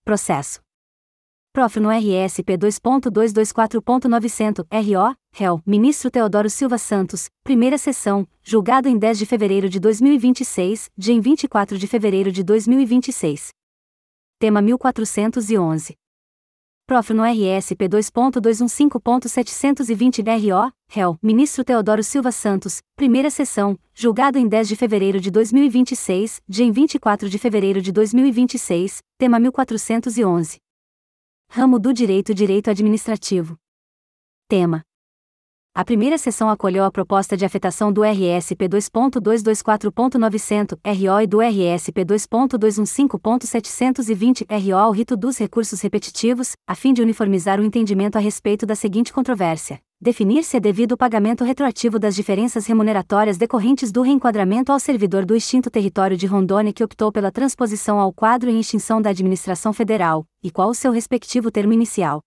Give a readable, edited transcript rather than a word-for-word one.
Processo. Prof. no RSP 2.224.900, RO, réu, Ministro Teodoro Silva Santos, primeira sessão, julgado em 10 de fevereiro de 2026, dia em 24 de fevereiro de 2026. Tema 1411. Prof. no RSP 2.215.720, RO, Ministro Teodoro Silva Santos, primeira sessão, julgado em 10 de fevereiro de 2026, dia em 24 de fevereiro de 2026, tema 1411. Ramo do Direito Administrativo. Tema. A primeira sessão acolheu a proposta de afetação do RSP 2.224.900, RO e do RSP 2.215.720, RO ao rito dos recursos repetitivos, a fim de uniformizar o entendimento a respeito da seguinte controvérsia: definir se é devido o pagamento retroativo das diferenças remuneratórias decorrentes do reenquadramento ao servidor do extinto território de Rondônia que optou pela transposição ao quadro em extinção da administração federal, e qual o seu respectivo termo inicial.